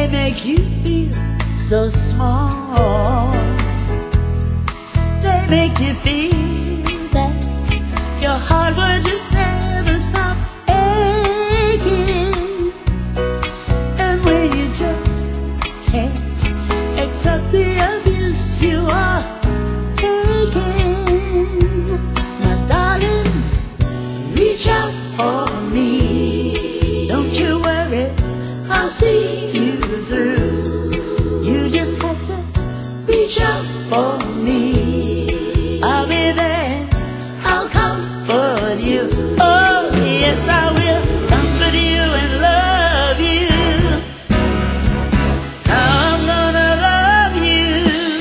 make you feel so small. They make you feel that your heart will just never stop aching. And when you just can't accept the abuse you are taking, my darling, reach out for me. Don't you worry, I'll see you through. You just have to reach out for me. I'll be there, I'll comfort you. Oh yes, I will comfort you and love you. I'm gonna love you.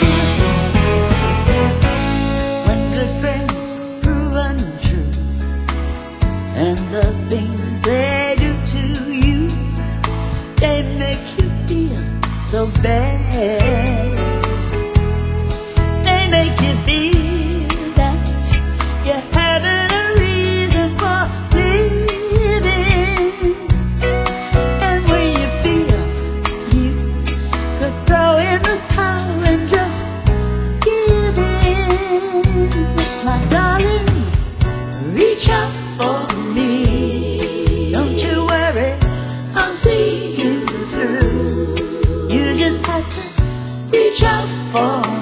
When good friends prove untrue, and the things they do to you, they make you feel so bad. They make you feel that you haven't a reason for living. And when you feel you could throw in the towel and just give in, my darling, reach out for me. Don't you worry, I'll see you through. You just have to reach out for me.